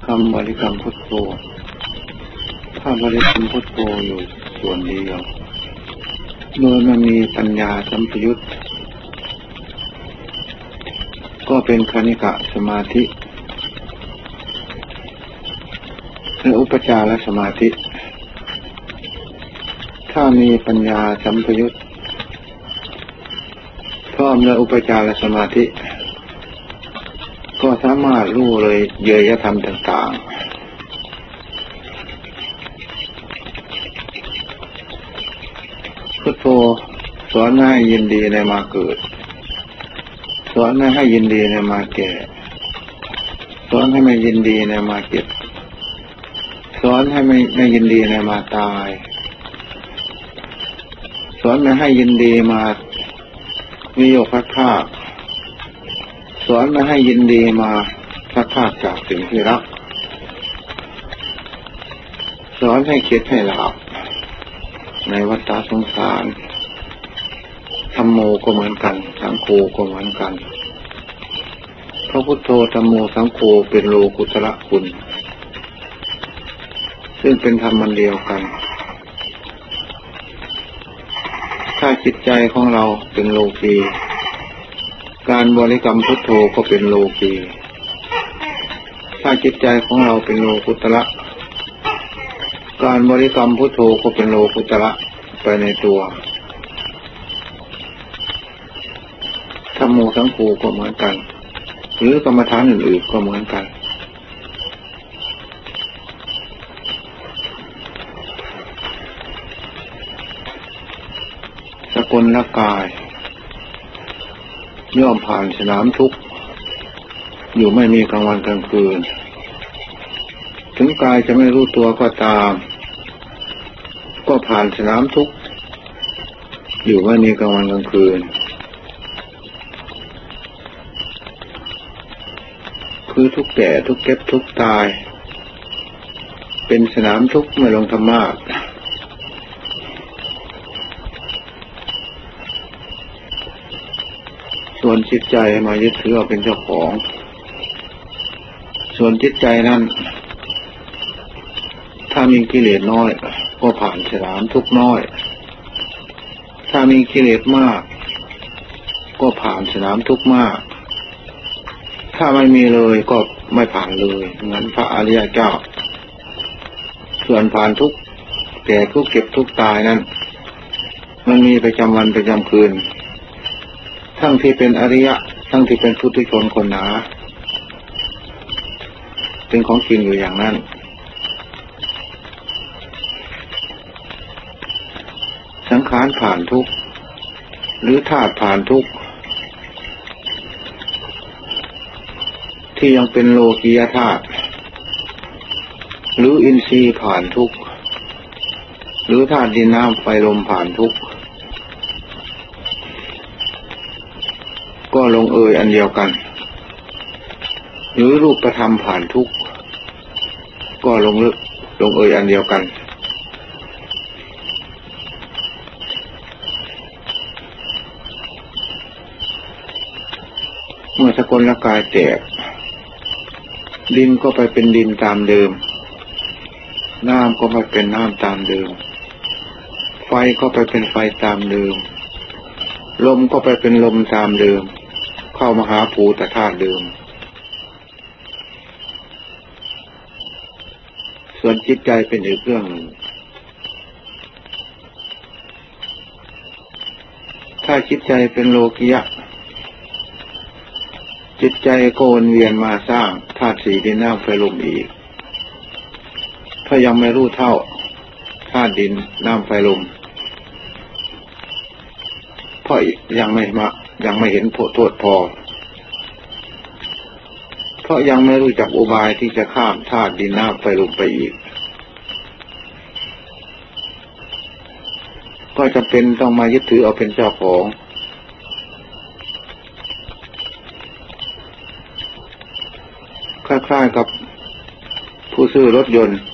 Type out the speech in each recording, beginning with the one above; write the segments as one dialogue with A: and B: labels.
A: คำบริกรรมพุทโธถ้าบริกรรมพุทโธอยู่ส่วนเดียวโดยมันมีปัญญาสัมปยุตก็เป็นคณิกะสมาธิและอุปจารสมาธิถ้ามีปัญญาสัมปยุตพร้อมและอุปจารสมาธิก็สามารถรู้เลยเยยธรรมต่างๆพุทโธสอนให้ยินดีในมาเกิดสอนไม่ให้ยินดีในมาแก่สอนให้ไม่ยินดีในมาเจ็บสอนให้ไม่ยินดีในมาตายสอนไม่ให้ยินดีมามีโยพัดภาคสอนไม่ให้ยินดีมาพัดภาคจากสิ่งที่รักสอนให้คิดให้หลับในวัฏสงสารธัมโมก็เหมือนกันสังโฆก็เหมือนกันพระพุทโธธัมโมสังโฆเป็นโลกุตระคุณซึ่งเป็นธรรมอันเดียวกันถ้าจิตใจของเราเป็นโลกีการบริกรรมพุทโธก็เป็นโลกีถ้าจิตใจของเราเป็นโลกุตระการบริกรรมพุทโธก็เป็นโลกุตระไปในตัวธัมโมสังโฆก็เหมือนกันหรือกรรมฐานอื่นๆก็เหมือนกันสกลกายย่อมผ่านสนามทุกข์อยู่ไม่มีกลางวันกลางคืนถึงกายจะไม่รู้ตัวก็ตามก็ผ่านสนามทุกข์อยู่ไม่มีกลางวันกลางคืนคือทุกแก่ทุกเก็บทุกตายเป็นสนามทุกข์ไม่ลงธรรมะส่วนจิตใจมายึดถือเอาเป็นเจ้าของส่วนจิตใจนั้นถ้ามีกิเลสน้อยก็ผ่านสนามทุกข์น้อยถ้ามีกิเลสมากก็ผ่านสนามทุกข์มากถ้าไม่มีเลยก็ไม่ผ่านเลยงั้นพระอริยเจ้าส่วนผ่านทุกข์แก่ทุกข์เก็บทุกข์ตายนั้นมันมีประจำวันประจำคืนทั้งที่เป็นอริยะทั้งที่เป็นปุถุชนคนหนาเป็นของจริงอยู่อย่างนั้นสังขารผ่านทุกข์หรือธาตุผ่านทุกข์ที่ยังเป็นโลกียธาตุหรืออินทรีย์ผ่านทุกข์หรือธาตุดินน้ำไฟลมผ่านทุกข์ก็ลงเอยอันเดียวกันหรือรูปธรรมผ่านทุกข์ก็ลงเอยอันเดียวกันเมื่อสกลกายแตกดินก็ไปเป็นดินตามเดิมน้ำก็ไปเป็นน้ำตามเดิมไฟก็ไปเป็นไฟตามเดิมลมก็ไปเป็นลมตามเดิมเข้ามาหาภูตธาตุเดิมส่วนจิตใจเป็นอีกเรื่องหนึ่งถ้าจิตใจเป็นโลกิยะจิตใจโกนเวียนมาสร้างธาตุสี่ดินน้ำไฟลมอีกถ้ายังไม่รู้เท่าธาตุดินน้ำไฟลมเพราะยังไม่เห็นโทษพอเพราะยังไม่รู้จักอุบายที่จะข้ามธาตุดินน้ำไฟลมไปอีกก็จำเป็นต้องมายึดถือเอาเป็นเจ้าของคล้ายๆกับผู้ซื้อรถยนต์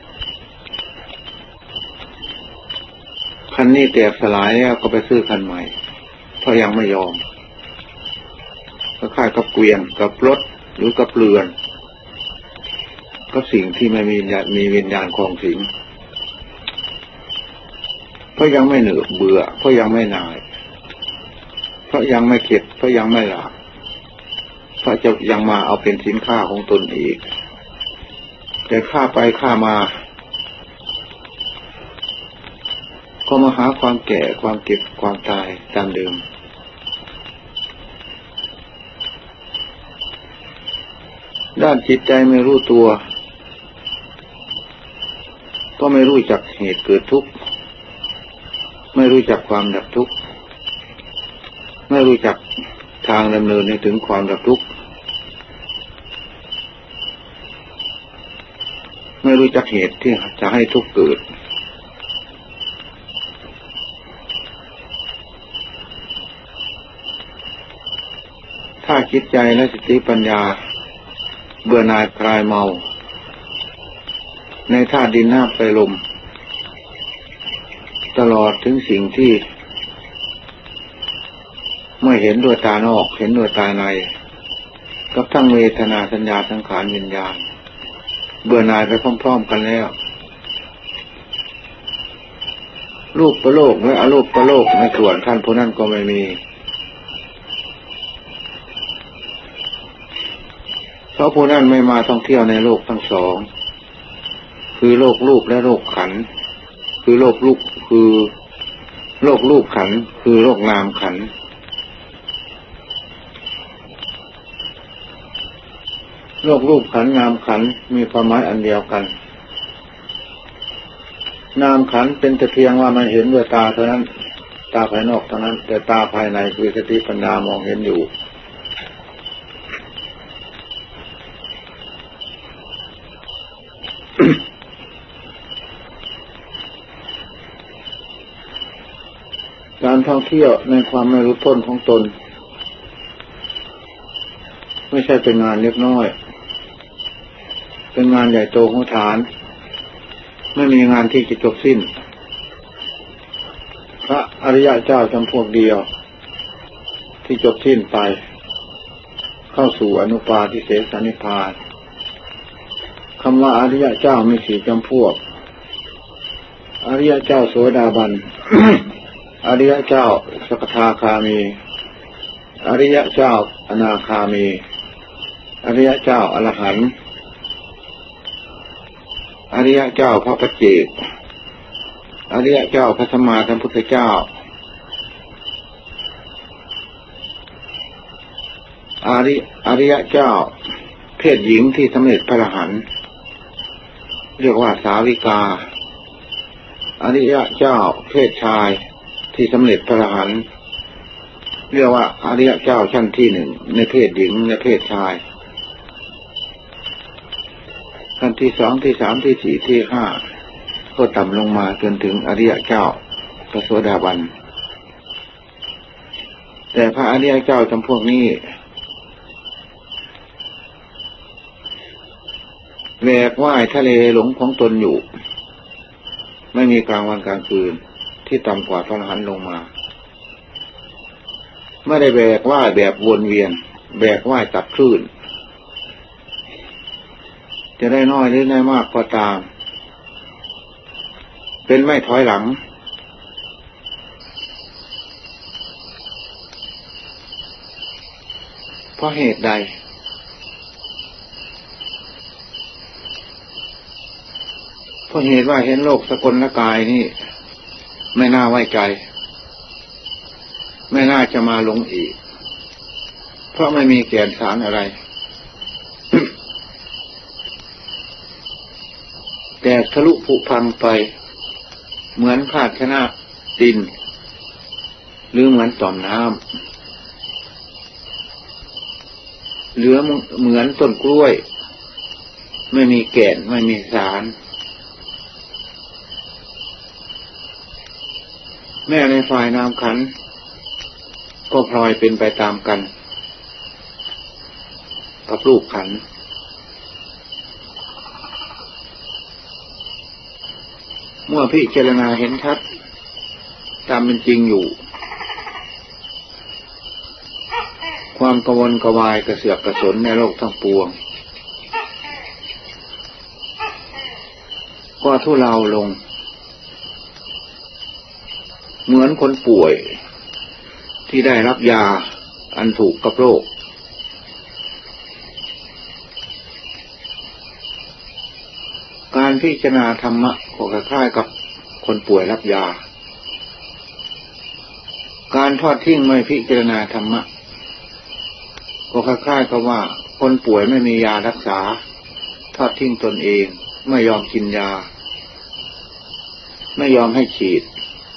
A: คันนี้แตกสลายแล้วก็ไปซื้อคันใหม่เพราะยังไม่ยอมคล้ายๆกับเกวียนกับรถหรือกับเรือนก็สิ่งที่ไม่มีวิญญาณครองสิงเพราะยังไม่เหนื่อยเบื่อเพราะยังไม่หน่ายเพราะยังไม่เข็ดเพราะยังไม่หลาบเพราะจะยังมาเอาเป็นสินค้าของตนอีกแต่ฆ่าไปฆ่ามาก็มาหาความแก่ความเก็บความตายตามเดิมด้านจิตใจไม่รู้ตัวก็ไม่รู้จักเหตุเกิดทุกข์ไม่รู้จักความดับทุกข์ไม่รู้จักทางดำเนินให้ถึงความดับทุกข์ไม่รู้จักเหตุที่จะให้ทุกข์เกิดถ้าจิตใจและสติปัญญาเบื่อหน่ายคลายเมาในธาตุดินน้ำไฟลมตลอดถึงสิ่งที่ไม่เห็นด้วยตานอกเห็นด้วยตาในกับทั้งเวทนาสัญญาสังขารวิญญาณเบื่อหน่ายไปพร้อมๆกันแล้วรูปประโลกและอรูปประโลกในส่วนท่านผู้นั้นก็ไม่มีเพราะผู้นั้นไม่มาท่องเที่ยวในโลกทั้งสองคือโลกรูปและโลกขันธ์คือโลกรูปคือโลกรูปขันธ์คือโลกนามขันธ์โลกรูปขันธ์นามขันธ์มีความหมายอันเดียวกันนามขันธ์เป็นแต่เพียงว่ามันเห็นด้วยตาเท่านั้นตาภายนอกเท่านั้นแต่ตาภายในคือสติปัญญามองเห็นอยู่การท่องเที่ยวในความไม่รู้พ้นของตนไม่ใช่เป็นงานเล็กน้อยเป็นงานใหญ่โตของฐานไม่มีงานที่จะจบสิ้นพระอริยเจ้าจำพวกเดียวที่จบสิ้นไปเข้าสู่อนุปาทิเสสนิพพานคำว่าอริยเจ้ามีสี่จำพวกอริยเจ้าโสดาบัน อริยเจ้าสกทาคามีอริยเจ้าอนาคามีอริยเจ้าอรหันต์อริยเจ้าพระปัจเจกอริยเจ้าพระสัมมาสัมพุทธเจ้าอริยเจ้าเพศหญิงที่สำเร็จพระอรหันต์เรียกว่าสาวิกาอริยเจ้าเพศชายที่สำเร็จพระอรหันต์เรียกว่าอริยเจ้าชั้นที่หนึ่งในเพศหญิงในเพศชายขั้นที่สองที่สามที่สี่ที่ห้าก็ต่ำลงมาจนถึงอริยเจ้าพระโสดาบันแต่พระอริยเจ้าจำพวกนี้แหวกว่ายทะเลหลงของตนอยู่ไม่มีกลางวันกลางคืนที่ต่ำกว่าพระอรหันต์ลงมาไม่ได้แบกว่ายแบบวนเวียนแบกว่ายตัดคลื่นจะได้น้อยหรือได้มากก็ตามเป็นไม่ถอยหลังเพราะเหตุใดเพราะเหตุว่าเห็นโลกสกลกายนี่ไม่น่าไว้ใจไม่น่าจะมาลงอีกเพราะไม่มีแก่นสารอะไร แต่ทะลุผุพังไปเหมือนภาชนะดินหรือเหมือนต่อมน้ำเหลือเหมือนต้นกล้วยไม่มีแก่นไม่มีสารแม้ในฝ่ายนามขันธ์ก็พลอยเป็นไปตามกันกับรูปขันธ์เมื่อพิจารณาเห็นชัดตามเป็นจริงอยู่ความกังวลกวายกระเสือกกระสนในโลกทั้งปวงก็ทุเลาลงเหมือนคนป่วยที่ได้รับยาอันถูกกับโรคการพิจารณาธรรมะก็คล้ายๆกับคนป่วยรับยาการทอดทิ้งไม่พิจารณาธรรมะก็คล้ายๆกับว่าคนป่วยไม่มียารักษาทอดทิ้งตนเองไม่ยอมกินยาไม่ยอมให้ฉีด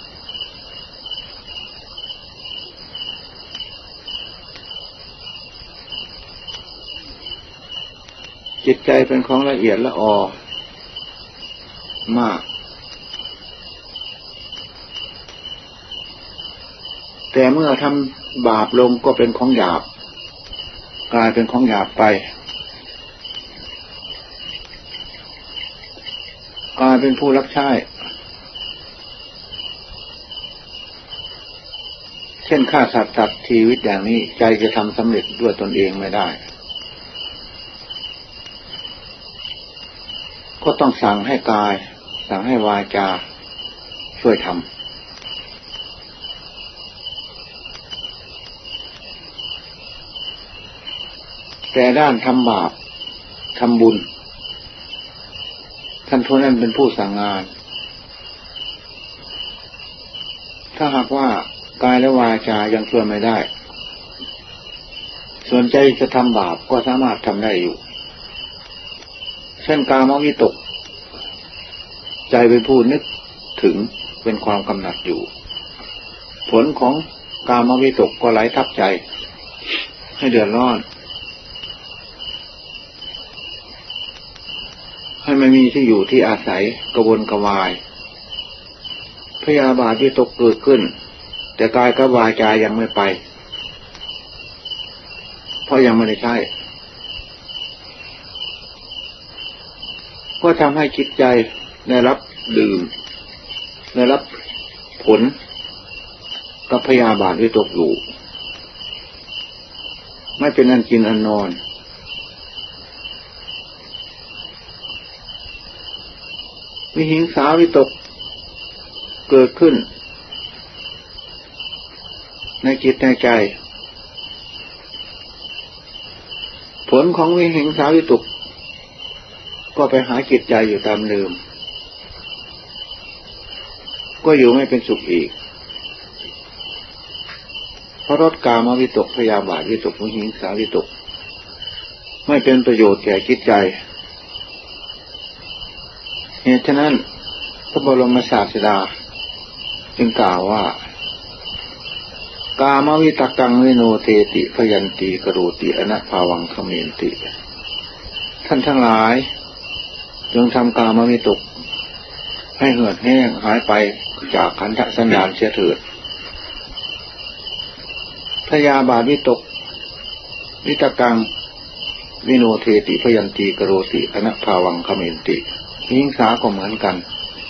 A: จิตใจเป็นของละเอียดละออมากแต่เมื่อทำบาปลงก็เป็นของหยาบกลายเป็นของหยาบไปกลายเป็นผู้รับใช้เช่นฆ่าสัตว์ตัดชีวิตอย่างนี้ใจจะทำสำเร็จด้วยตนเองไม่ได้ก็ต้องสั่งให้กายสั่งให้วาจาช่วยทำแต่ด้านทำบาปทำบุญท่านผู้นั้นเป็นผู้สั่งงานถ้าหากว่ากายและวาจายังช่วยไม่ได้ส่วนใจจะทำบาปก็สามารถทำได้อยู่เช่นกามวิตกใจเป็นผู้นึกถึงเป็นความกำหนัดอยู่ผลของกามวิตกก็ไหลทับใจให้เดือดร้อนให้ไม่มีที่อยู่ที่อาศัยกระวนกระวายพยาบาทวิตกเกิดขึ้นแต่กายกับวาจายังไม่ไปเพราะยังไม่ได้ใช้ก็ทำให้จิตใจได้รับดื่มได้รับผลกับพยาบาทวิตกอยู่ไม่เป็นอันกินอันนอนวิหิงสาวิตกเกิดขึ้นในจิตในใจผลของวิหิงสาวิตกก็ไปหาจิตใจอยู่ตามเดิมก็อยู่ไม่เป็นสุขอีกเพราะรสกามวิตกพยาบาทวิตกวิหิงสาวิตกไม่เป็นประโยชน์แก่จิตใจเหตุฉะนั้นพระบรมศาสดาจึงกล่าวว่ากามวิตกังวิโนเทติพยันติกโรติอนะภาวังคเมนติท่านทั้งหลายจงทำกามวิตกให้เหือดแห้งหายไปจากขันธสันดานเสียเถิดพยาบาทวิตกวิตกังวิโนเทติพยันติกโรติอนะภาวังคเมนติหิงสาก็เหมือนกัน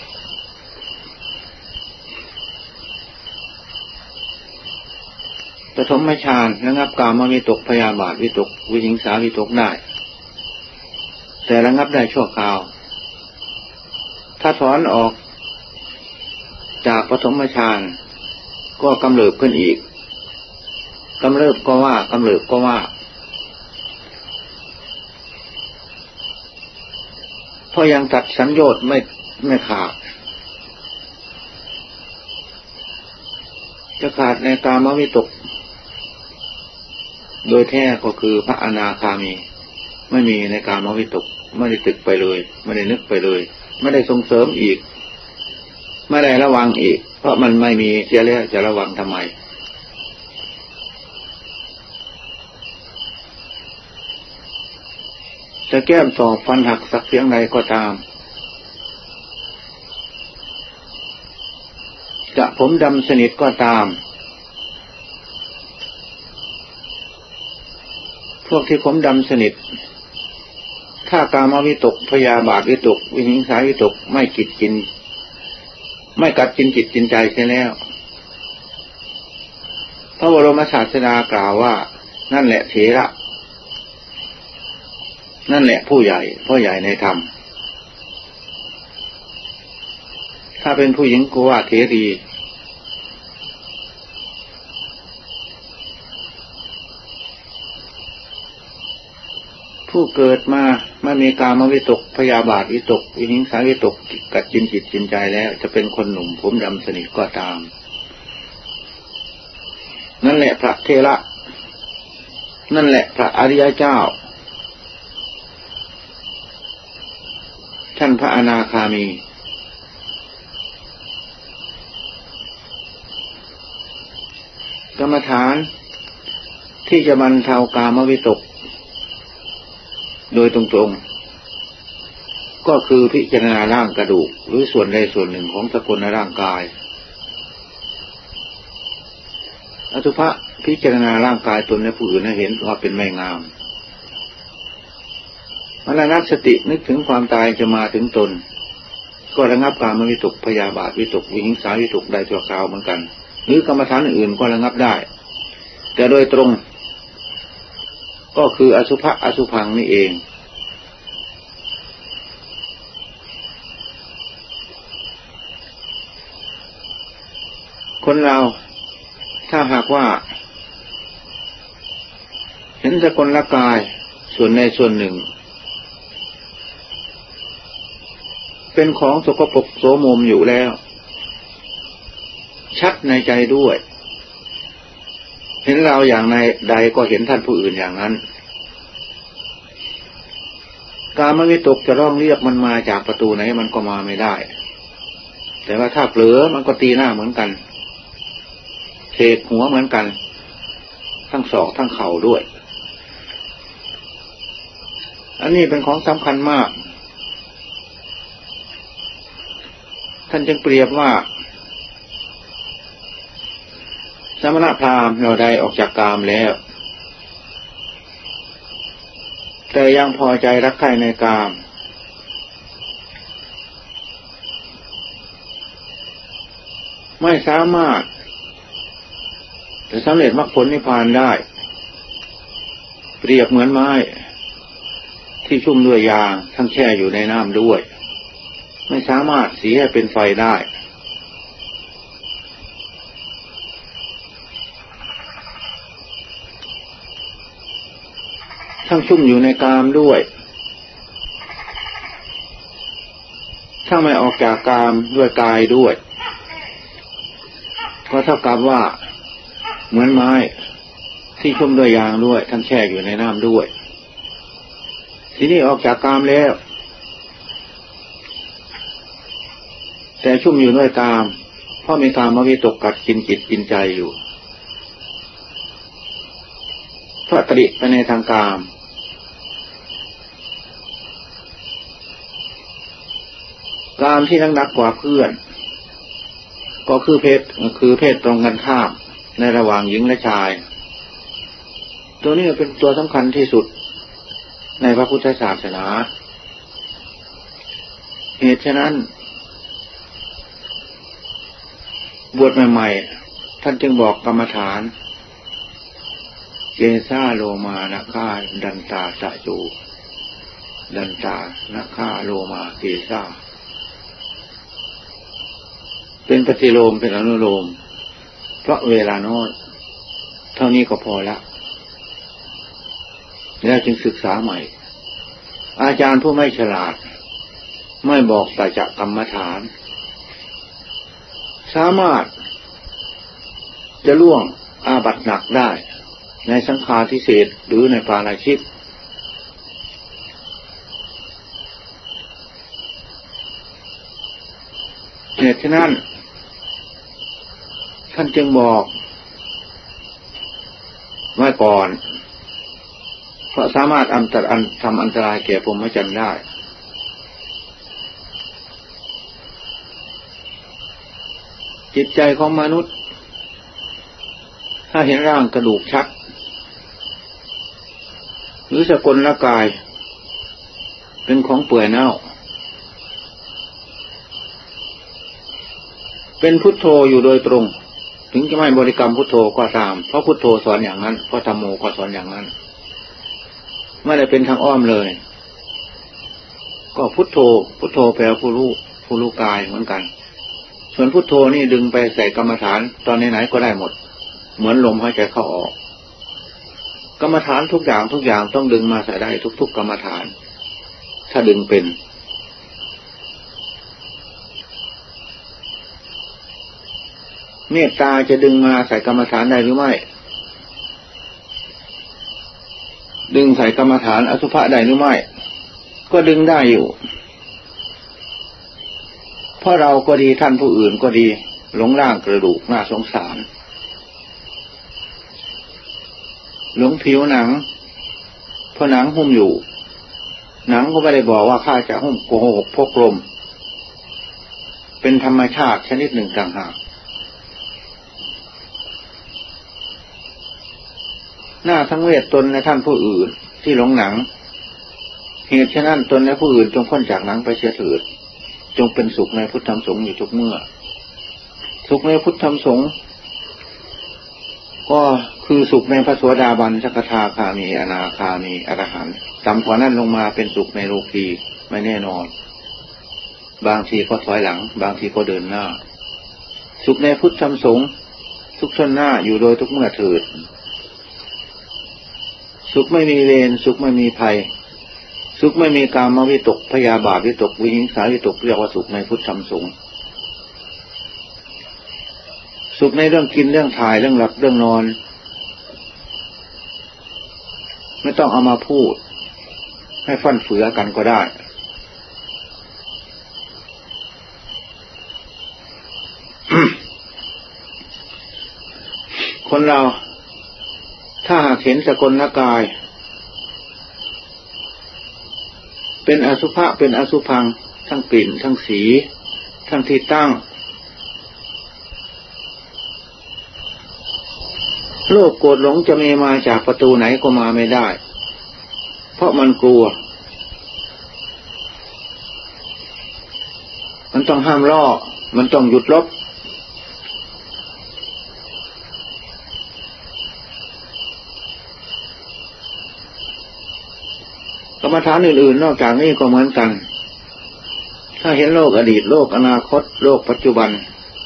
A: ปฐมฌานระงับกามวิตกพยาบาทวิตกวิหิงสาวิตกได้แต่ระงับได้ชั่วคราวถ้าถอนออกจากปฐมฌานก็กำเริบขึ้นอีกกำเริบก็ว่ากำเริบก็ว่าเพราะยังตัดสัญโยชน์ไม่ขาดจะขาดในกามวิตกโดยแท้ก็คือพระอนาคามีไม่มีในกามวิตกไม่ได้ตึกไปเลยไม่ได้นึกไปเลยไม่ได้ส่งเสริมอีกไม่ได้ระวังอีกเพราะมันไม่มีเสียแล้วจะระวังทำไมจะแก้มตอกฟันหักสักเพียงใดก็ตามจะผมดำสนิทก็ตามพวกที่ผมดำสนิทถ้ากามวิตกพยาบาทวิตกวิหิงสาวิตกไม่กัดกินจิตกินใจเสียแล้วพระบรมศาสดากล่าวว่านั่นแหละเถระนั่นแหละผู้ใหญ่พ่อใหญ่ในธรรมถ้าเป็นผู้หญิงก็ว่าเถรีผู้เกิดมาไม่มีกามวิตกพยาบาทวิตกวิหิงสาวิตกกัดกินจิตกินใจแล้วจะเป็นคนหนุ่มผมดำสนิทก็ตามนั่นแหละพระเถระนั่นแหละพระอริยเจ้าท่านพระอนาคามีกรรมฐานที่จะบรรเทากามวิตกโดยตรงๆก็คือพิจารณาร่างกระดูกหรือส่วนใดส่วนหนึ่งของสกุลร่างกายอสุภะพิจารณาร่างกายตนและผู้อื่นให้เห็นว่าเป็นไม่งามมรณสตินึกถึงความตายจะมาถึงตนก็ระงับกามวิตกพยาบาทวิตกวิหิงสาวิตกได้ชั่วคราวเหมือนกันหรือกรรมฐานอื่นก็ระงับได้แต่โดยตรงก็คืออสุภะอสุภังนี่เองคนเราถ้าหากว่าเห็นสกุลกายส่วนใดส่วนหนึ่งเป็นของสกปรกโสมมอยู่แล้วชัดในใจด้วยเห็นเราอย่างใดก็เห็นท่านผู้อื่นอย่างนั้นกามวิตกจะร้องเรียกมันมาจากประตูไหนมันก็มาไม่ได้แต่ว่าถ้าเผลอมันก็ตีหน้าเหมือนกันเทหัวเหมือนกันทั้งศอกทั้งเข่าด้วยอันนี้เป็นของสำคัญมากท่านจึงเปรียบว่าสมณพราหมณ์เราได้ออกจากกามแล้วแต่ยังพอใจรักใคร่ในกามไม่สามารถจะสำเร็จมรรคผลนิพพานได้เปรียบเหมือนไม้ที่ชุ่มด้วยยางทั้งแช่อยู่ในน้ำด้วยไม่สามารถสีให้เป็นไฟได้ทั้งชุ่มอยู่ในกามด้วยถ้าไม่ออกจากกามด้วยกายด้วยก็เท่ากับว่าเหมือนไม้ที่ชุ่มด้วยยางด้วยทั้งแช่อยู่ในน้ำด้วยทีนี้ออกจากกามแล้วแต่ชุ่มอยู่ด้วยกามเพราะมีกามวิตกกัดกินจิตกินใจอยู่เพราะตริไปในทางกามกามที่หนักกว่าเพื่อนก็คือเพศตรงกันข้ามในระหว่างหญิงและชายตัวนี้เป็นตัวสำคัญที่สุดในพระพุทธศาสนาเหตุฉะนั้นบวชใหม่ๆท่านจึงบอกกรรมฐานเจสาโลมานะฆาดันตาสะจูดันตานะฆาโลมาเจสาเป็นปฏิโลมเป็นอนุโลมเพราะเวลาน้อยเท่านี้ก็พอละแล้วจึงศึกษาใหม่อาจารย์ผู้ไม่ฉลาดไม่บอกแต่จะกรรมฐานสามารถจะล่วงอาบัติหนักได้ในสังฆาทิเศษหรือในปาราชิกเหตุฉะนั้นท่านจึงบอกไว้ก่อนเพราะสามารถทำอันตรายแก่พรหมจรรย์ได้จิตใจของมนุษย์ถ้าเห็นร่างกระดูกชัดหรือสกุลกายเป็นของเปื่อยเน่าเป็นพุทโธอยู่โดยตรงถึงจะไม่บริกรรมพุทโธก็ตามเพราะพุทโธสอนอย่างนั้นเพราะธัมโมก็สอนอย่างนั้นไม่ได้เป็นทางอ้อมเลยก็พุทโธพุทโธแปลผู้รู้กายเหมือนกันส่วนพุทโธนี่ดึงไปใส่กรรมฐานตอนไหนๆก็ได้หมดเหมือนลมหายใจเข้าออกกรรมฐานทุกอย่างต้องดึงมาใส่ได้ทุกๆกรรมฐานถ้าดึงเป็นเมตตาจะดึงมาใส่กรรมฐานได้หรือไม่ดึงใส่กรรมฐานอสุภะได้หรือไม่ก็ดึงได้อยู่เพราะเราก็ดีท่านผู้อื่นก็ดีหลงร่างกระดูกน่าสงสารหลงผิวหนังเพราะหนังหุ้มอยู่หนังก็ไม่ได้บอกว่าข้าจะหุ้มโกหกพกลมเป็นธรรมชาติชนิดหนึ่งต่างหากหน้าทั้งเวทตนในท่านผู้อื่นที่หลงหนังเหตุฉะนั้นตนและผู้อื่นจงพ้นจากหนังไปเสียเถิดจงเป็นสุขในพุทธธรรมสงฆ์อยู่ทุกเมื่อสุขในพุทธธรรมสงฆ์ก็คือสุขในพระโสดาบันสกทาคามีอนาคามีอรหันต์ต่ำกว่านั้นลงมาเป็นสุขในโลกีไม่แน่นอนบางทีก็ถอยหลังบางทีก็เดินหน้าสุขในพุทธธรรมสงฆ์ทุกชนหน้าอยู่โดยทุกเมื่อเถิดสุขไม่มีเวรสุขไม่มีภัยสุขไม่มีกามวิตกพยาบาทวิตกวิหิงสาวิตกเรียกว่าสุขในพุทธธรรมสงฆ์สุขในเรื่องกินเรื่องถ่ายเรื่องหลับเรื่องนอนไม่ต้องเอามาพูดให้ฟั่นเฟือกันก็ได้คนเราถ้าหากเห็นสกลกายเป็นอสุภะเป็นอสุภังทั้งกลิ่นทั้งสีทั้งที่ตั้งโลภโกรธหลงจะมีมาจากประตูไหนก็มาไม่ได้เพราะมันกลัวมันต้องห้ามล่อมันต้องหยุดลบกรรมฐานอื่นๆนอกจากนี้ก็เหมือนกันถ้าเห็นโลกอดีตโลกอนาคตโลกปัจจุบัน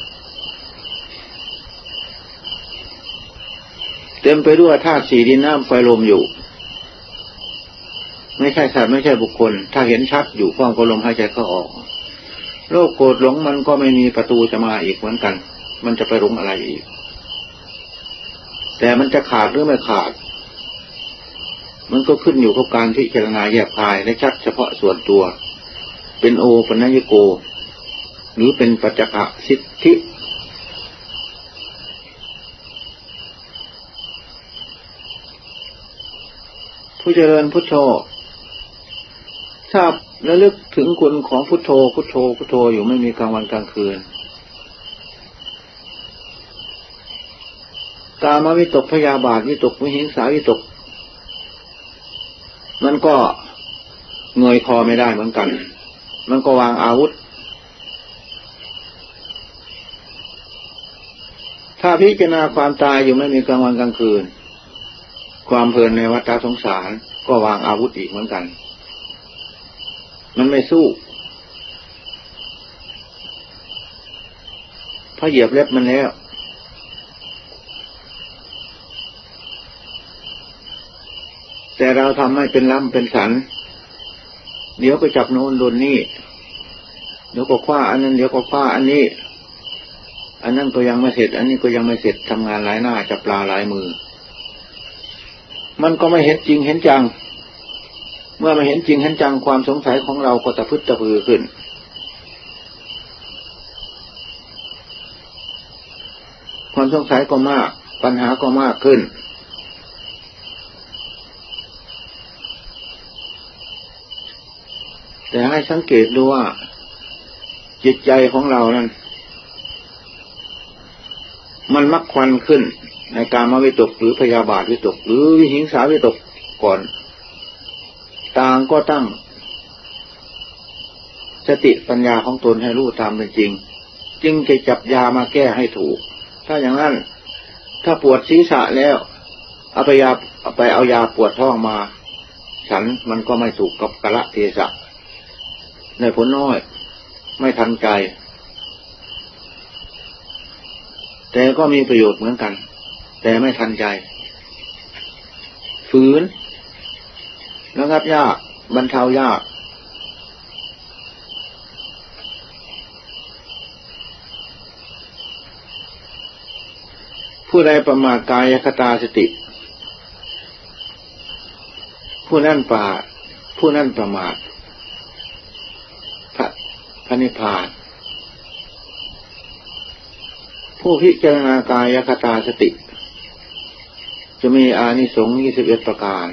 A: เต็มไปด้วยธาตุสี่ดินน้ำไฟลมอยู่ไม่ใช่สัตว์ไม่ใช่บุคคลถ้าเห็นชัดอยู่พร้อมกับลมหายใจเข้าออกโลกโกรธหลงมันก็ไม่มีประตูจะมาอีกเหมือนกันมันจะไปหลงอะไรอีกแต่มันจะขาดหรือไม่ขาดมันก็ขึ้นอยู่กับการพิจารณาแยกคายและชัดเฉพาะส่วนตัวเป็นโอปัญญโกหรือเป็นปัจจกสิทธิผู้เจริญพุทโธทราบและลึกถึงคุณของพุทโธพุทโธพุทโธอยู่ไม่มีกลางวันกลางคืนกามวิตกพยาบาทวิตกวิหิงสาวิตกมันก็เงยคอไม่ได้เหมือนกันมันก็วางอาวุธถ้าพิจารณาความตายอยู่ไม่มีกลางวันกลางคืนความเพลินในวัฏสงสารก็วางอาวุธอีกเหมือนกันมันไม่สู้เพราะเหยียบเล็บมันแล้วแต่เราทำให้เป็นล้ำเป็นสันเดี๋ยวก็จับโน้นโดนนี่เดี๋ยวก็คว้าอันนั้นเดี๋ยวก็คว้าอันนี้อันนั้นก็ยังไม่เสร็จอันนี้ก็ยังไม่เสร็จทำงานหลายหน้าจับปลาหลายมือมันก็ไม่เห็นจริงเห็นจังเมื่อไม่เห็นจริงเห็นจังความสงสัยของเราก็ตะพึดตะพือขึ้นความสงสัยก็มากปัญหาก็มากขึ้นแต่ให้สังเกตดูว่าจิตใจของเรานั้นมันมักควันขึ้นในกามวิตกหรือพยาบาทวิตกหรือวิหิงสาวิตกก่อนต่างก็ตั้งสติปัญญาของตนให้รู้ตามเป็นจริงจึงจะจับยามาแก้ให้ถูกถ้าอย่างนั้นถ้าปวดศีรษะแล้วเอาไปเอายาปวดท้องมาฉันมันก็ไม่ถูกกับกะละเทศะในผลน้อยไม่ทันใจแต่ก็มีประโยชน์เหมือนกันแต่ไม่ทันใจฝืนระงับยากบรรเทายากผู้ใดประมาทกายคตาสติผู้นั้นประมาทพระนิพพานผู้พิจารณากายคตาสติจะมีอานิสงส์21ประการ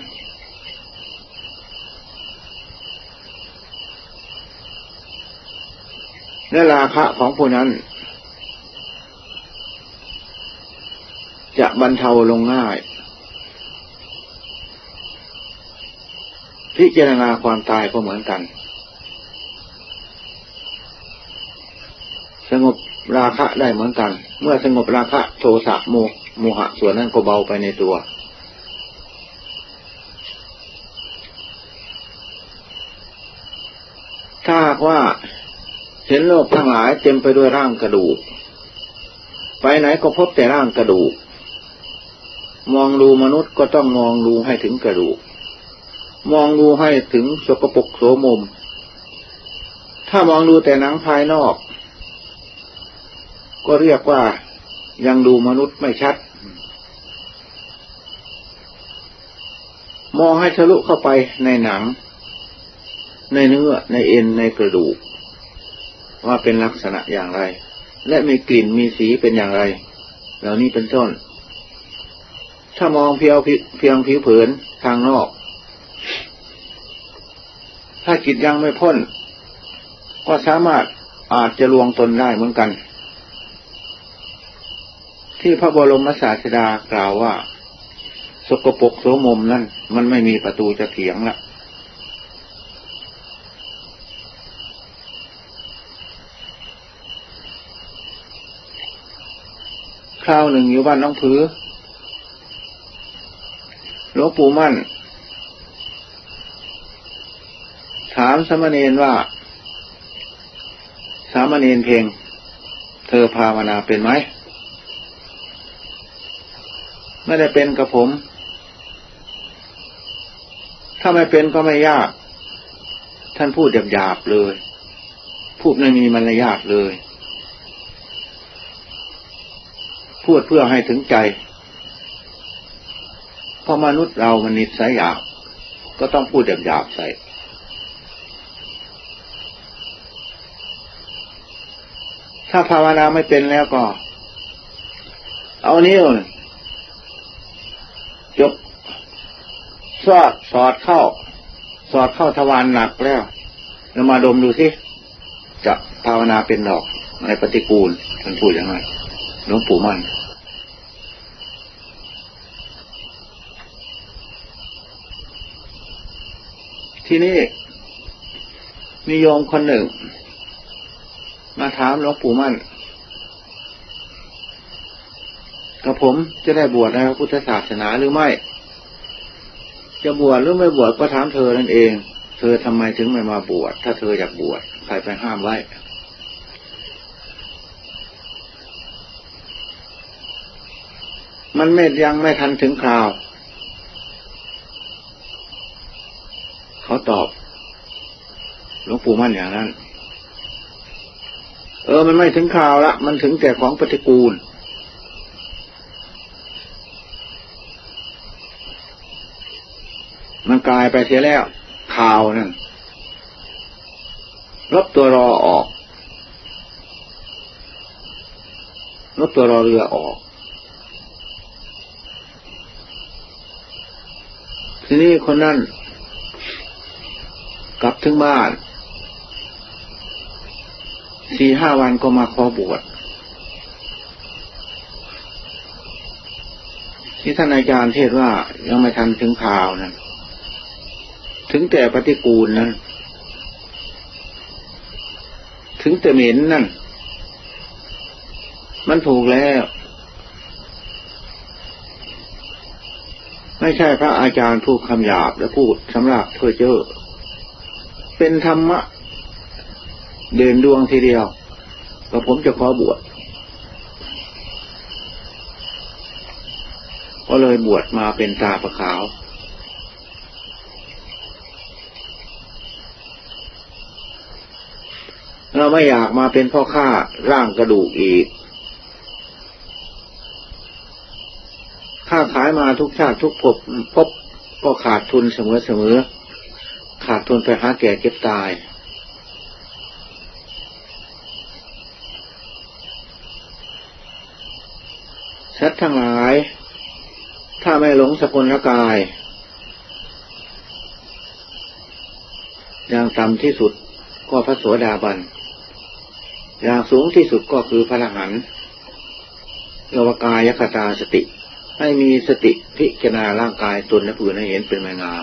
A: และราคะของผู้นั้นจะบรรเทาลงง่ายพิจารณาความตายก็เหมือนกันสงบราคะได้เหมือนกันเมื่อสงบราคะโทสะโมหะส่วนนั้นก็เบาไปในตัวถ้าว่าเห็นโลกทั้งหลายเต็มไปด้วยร่างกระดูกไปไหนก็พบแต่ร่างกระดูกมองดูมนุษย์ก็ต้องมองดูให้ถึงกระดูกมองดูให้ถึงสกปรกโสมมถ้ามองดูแต่หนังภายนอกก็เรียกว่ายังดูมนุษย์ไม่ชัดมองให้ทะลุเข้าไปในหนังในเนื้อในเอ็นในกระดูกว่าเป็นลักษณะอย่างไรและมีกลิ่นมีสีเป็นอย่างไรเหล่านี้เป็นต้นถ้ามองเพียงผิวเผินทางนอกถ้าจิตยังไม่พ้นก็สามารถอาจจะลวงตนได้เหมือนกันที่พระบรมศาสดากล่าวว่าสกปรกโสมมนั่นมันไม่มีประตูจะเถียงละคราวหนึ่งอยู่บ้านน้องผือหลวงปู่มั่นถามสามเณรว่าสามเณรเพ็งเธอภาวนาเป็นไหมไม่ได้เป็นกับผมถ้าไม่เป็นก็ไม่ยากท่านพูดหยาบๆเลยพูดไม่มีมารยาทเลยพูดเพื่อให้ถึงใจเพราะมนุษย์เรามันนิสัยหยาบก็ต้องพูดหยาบๆใส่ถ้าภาวนาไม่เป็นแล้วก็เอานิ้วจกสอดเข้าทวารหนักแล้วมาดมดูสิจะภาวนาเป็นดอกในปฏิกูลท่านพูดอย่างนั้นหลวงปู่มั่นที่นี่มีโยมคนหนึ่งมาถามหลวงปู่มั่นกับผมจะได้บวชในพระพุทธศาสนาหรือไม่จะบวชหรือไม่บวชก็ถามเธอนั่นเองเธอทำไมถึงไม่มาบวชถ้าเธออยากบวชใครไปห้ามไว้มันยังไม่ทันถึงคราวเขาตอบหลวงปู่มั่นอย่างนั้นมันไม่ถึงคราวละมันถึงแต่ของปฏิกูลมันกลายไปเสียแล้วข่าวนั่นลบตัวรอออกลบตัวรอเรือออกทีนี้คนนั้นกลับถึงบ้าน 4-5 วันก็มาขอบวชที่ท่านอาจารย์เทศว่ายังไม่ทันถึงข่าวนั้นถึงแต่ปฏิกูลนั้นถึงแต่เหม็นนั่นมันถูกแล้วไม่ใช่พระอาจารย์พูดคำหยาบและพูดสำหรับเพื่อเจ้อเป็นธรรมะเด่นดวงทีเดียวก็ผมจะขอบวชก็เลยบวชมาเป็นตาประขาวเราไม่อยากมาเป็นพ่อค้าร่างกระดูกอีกค้าขายมาทุกชาติทุกภพก็ขาดทุนเสมอขาดทุนไปหาแก่เก็บตายสัตว์ทั้งหลายถ้าไม่หลงสกุลกายอย่างต่ำที่สุดก็พระโสดาบันอย่างสูงที่สุดก็คือพระอรหันต์โยกกายคตาสติให้มีสติพิจารณาร่างกายตนและผู้อื่นให้เห็นเป็นไม่งาม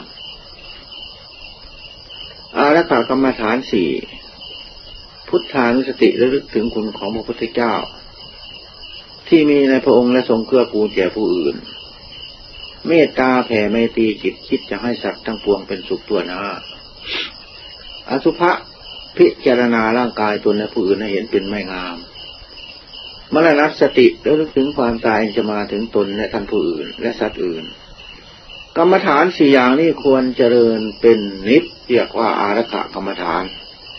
A: อารักขากรรมฐาน4พุทธานุสติระลึกถึงคุณของพระพุทธเจ้าที่มีในพระองค์และทรงเกื้อกูลแก่ผู้อื่นเมตตาแผ่ไมตรีจิตคิดจะให้สัตว์ทั้งปวงเป็นสุขทั่วหน้าอสุภะพิจารณาร่างกายตนและผู้อื่นให้เห็นเป็นไม่งามมรณสติระลึกถึงความตายจะมาถึงตนและท่านผู้อื่นและสัตว์อื่นกรรมฐาน4อย่างนี้ควรเจริญเป็นนิจเรียกว่าอารักขกรรมฐาน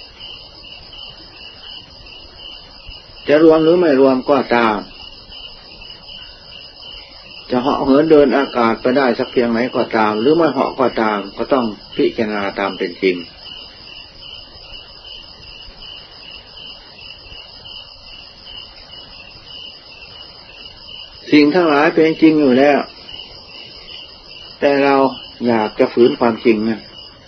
A: จะรวมหรือไม่รวมก็ตามจะเหาะเหินเดินอากาศไปได้สักเพียงไหนก็ตามหรือไม่เหาะก็ตามก็ต้องพิจารณาตามเป็นจริงสิ่งทั้งหลายเป็นจริงอยู่แล้วแต่เราอยากจะฝืนความจริงนะ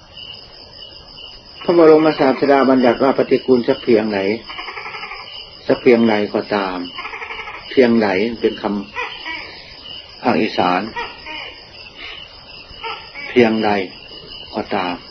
A: พระบรมศาสดาบัญญัติว่าปฏิกูลสักเพียงไหนสักเพียงใดก็ตามเพียงไหนเป็นคำภาคอีสานเพียงใดก็ตาม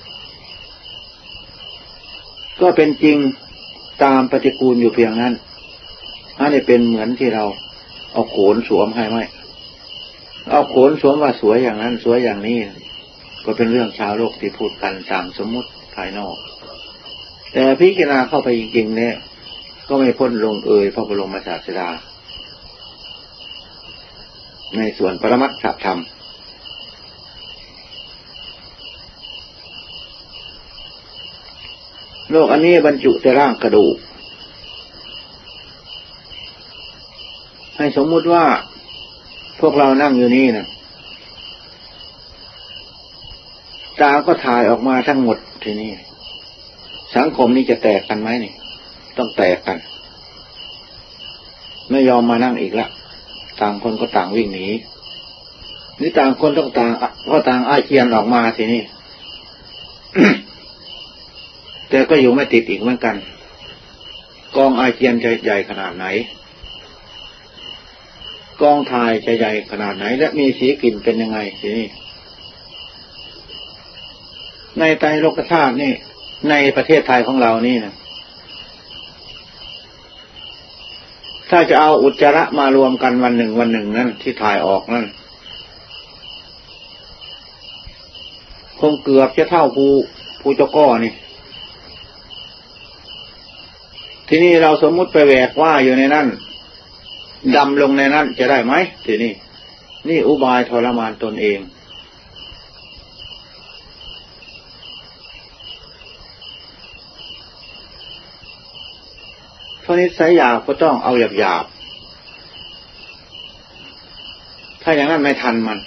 A: ก็เป็นจริงตามปฏิกูลอยู่เพียงนั้นอันนี้เป็นเหมือนที่เราเอาโขนสวมให้ไหมเอาโขนสวมว่าสวยอย่างนั้นสวยอย่างนี้ก็เป็นเรื่องชาวโลกที่พูดกันตามสมมุติภายนอกแต่พิจารณาเข้าไปจริงๆเนี่ยก็ไม่พ้นลงเอยพระบรมศาสดาในส่วนปรมัตถธรรมโลกอันนี้บรรจุแต่ร่างกระดูกให้สมมุติว่าพวกเรานั่งอยู่นี่นะตาก็ถ่ายออกมาทั้งหมดทีนี้สังคมนี้จะแตกกันไหมนี่ต้องแตกกันไม่ยอมมานั่งอีกละต่างคนก็ต่างวิ่งหนีนี่ต่างคนต้องต่างอาเจียนออกมาทีนี้ แต่ก็อยู่ไม่ติดอีกเหมือนกันกองอาเจียนจะใหญ่ขนาดไหนกองถ่ายจะใหญ่ขนาดไหนและมีสีกลิ่นเป็นยังไงทีนี้ในไตรโลกธาตุนี่ในประเทศไทยของเรานี่นะถ้าจะเอาอุจจาระมารวมกันวันหนึ่งนั่นที่ถ่ายออกนั่นคงเกือบจะเท่าภูเจ้าก้อนี่ทีนี้เราสมมุติไปแหวกว่าอยู่ในนั้นดำลงในนั้นจะได้ไหมทีนี้นี่อุบายทรมานตนเองเพราะนิสัยหยาบก็ต้องเอาหยาบถ้าอย่างนั้นไม่ทันมัน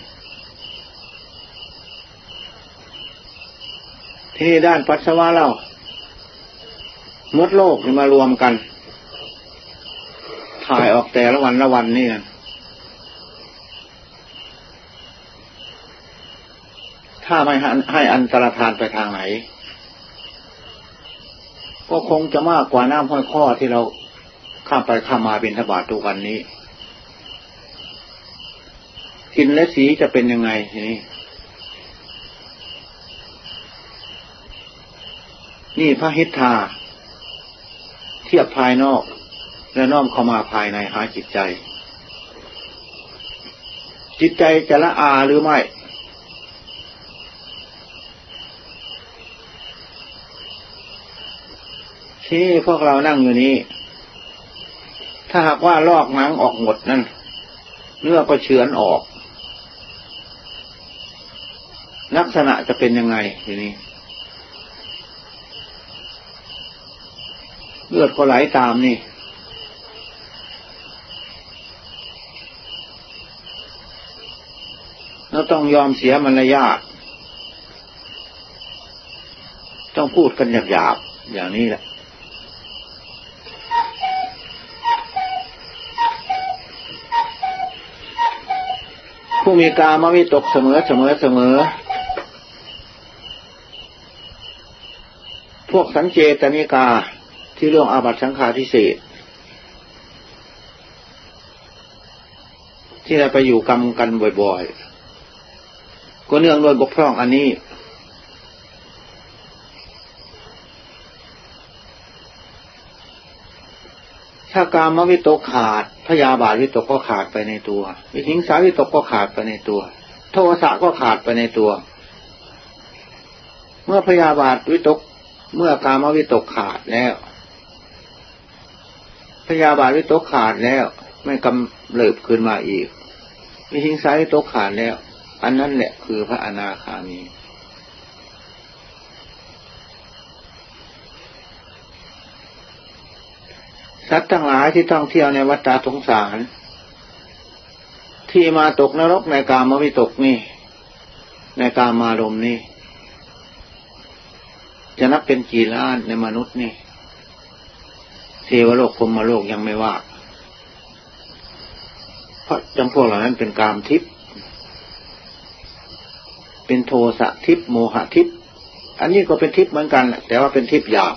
A: ทีนี้ด้านปัสสาวะเรามดโลกมารวมกันถ่ายออกแต่ละวันนี่ถ้าไม่ให้อันตรธานไปทางไหนก็คงจะมากกว่าน้ำห้อยข้อที่เราข้ามไปข้ามมาบิณฑบาตทุกวันนี้กลิ่นและสีจะเป็นยังไงทีนี้นี่พระหิทธาเทียบภายนอกและน้อมเข้ามาภายในหาจิตใจจะละอาหรือไม่ที่พวกเรานั่งอยู่นี้ถ้าหากว่าลอกหนังออกหมดนั่นเนื้อก็เฉือนออกลักษณะจะเป็นยังไงทีนี้เลือดก็ไหลตามนี่เราต้องยอมเสียมารยาทต้องพูดกันหยาบๆอย่างนี้แหละผู้มีกามวิตกเสมอพวกสัญเจตนิกาที่เรื่องอาบัติสังฆาทิเศษที่เราไปอยู่กรรมกันบ่อยๆก็เนื่องด้วยบกพร่องอันนี้ถ้ากามวิตกขาดพยาบาทวิตกก็ขาดไปในตัววิหิงสาวิตกก็ขาดไปในตัวโทสะก็ขาดไปในตัวเมื่อพยาบาทวิตกเมื่อกามวิตกขาดแล้วพยาบาทวิตกขาดแล้วไม่กำเริบขึ้นมาอีกวิหิงสาวิตกขาดแล้วอันนั้นแหละคือพระอนาคามีสัตว์ทั้งหลายที่ท่องเที่ยวในวัฏสงสารที่มาตกนรกในกามวิตกนี่ในกามารมณ์นี่จะนับเป็นกี่ล้านในมนุษย์นี่เทวโลกพรหมโลกยังไม่ว่าเพราะจำพวกเหล่านั้นเป็นกามทิพย์เป็นโทสะทิพย์โมหะทิพย์อันนี้ก็เป็นทิพย์เหมือนกันแต่ว่าเป็นทิพย์หยาบ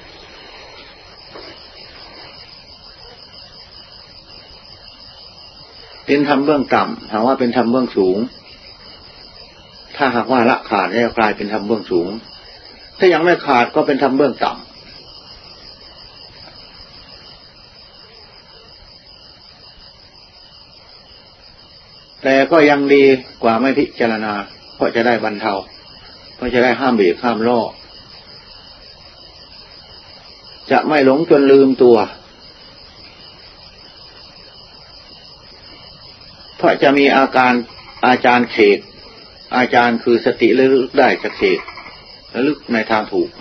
A: เป็นธรรมเบื้องต่ำถามว่าเป็นธรรมเบื้องสูงถ้าหากว่าละขาดแล้วกลายเป็นธรรมเบื้องสูงถ้ายังไม่ขาดก็เป็นธรรมเบื้องต่ำแต่ก็ยังดีกว่าไม่พิจารณาเพราะจะได้บรรเทาเพราะจะได้ห้ามเบรกห้ามล่อจะไม่หลงจนลืมตัวเพราะจะมีอาการอาจารย์เขตอาจารย์คือสติระลึกได้จากเขตระลึกในทางถูก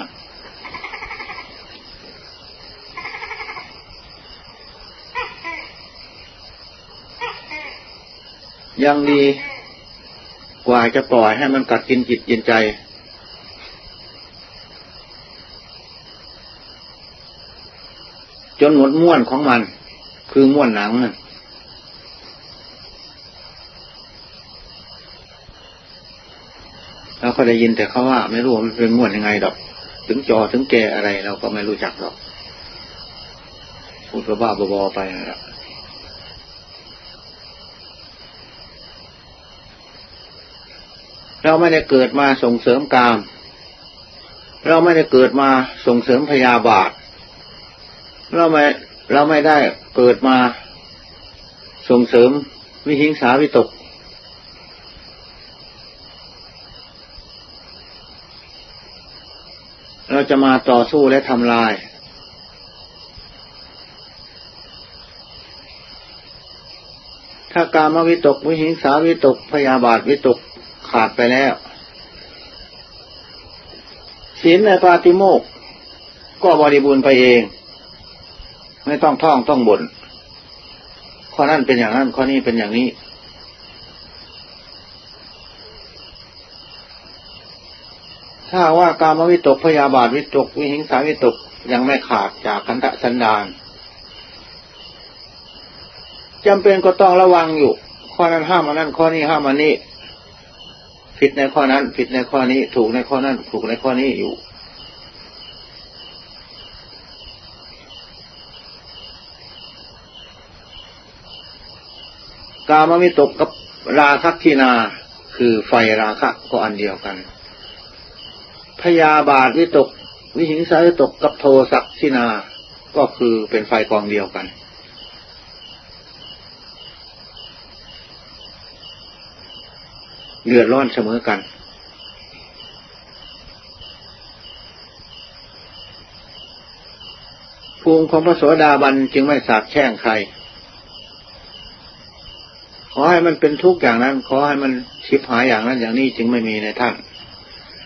A: ยังดีกว่าจะปล่อยให้มันกัดกินจิตกินใจจนหมดม้วนของมันคือม้วนหนังนั่นเราก็ได้ยินแต่เขาว่าไม่รู้มันเป็นม้วนยังไงดอกถึงจอถึงแกอะไรเราก็ไม่รู้จักหรอกพูดบ้าบอไปนะครับเราไม่ได้เกิดมาส่งเสริมกามเราไม่ได้เกิดมาส่งเสริมพยาบาทเราไม่ได้เกิดมาส่งเสริมวิหิงสาวิตกเราจะมาต่อสู้และทำลายถ้ากามวิตกวิหิงสาวิตกพยาบาทวิตกขาดไปแล้วศีลในปาติโมกข์ก็บริบูรณ์ไปเองไม่ต้องท่องต้องบ่นข้อนั้นเป็นอย่างนั้นข้อนี้เป็นอย่างนี้ถ้าว่ากามวิตกพยาบาทวิตกวิหิงสาวิตกยังไม่ขาดจากขันธสันดานจำเป็นก็ต้องระวังอยู่ข้อนั้นห้ามอันนั้นข้อนี้ห้ามอันนี้ผิดในข้อนั้นผิดในข้อนี้ถูกในข้อนั้นถูกในข้อนี้อยู่กามวิตกกับราคะทินาคือไฟราคะก็อันเดียวกันพยาบาทวิตกวิหิงสาวิตกกับโทสะทินาก็คือเป็นไฟกองเดียวกันเดือดร้อนเสมอกันภูมิของพระโสดาบันจึงไม่สาปแช่งใครขอให้มันเป็นทุกข์อย่างนั้นขอให้มันชิบหายอย่างนั้นอย่างนี้จึงไม่มีในท่าน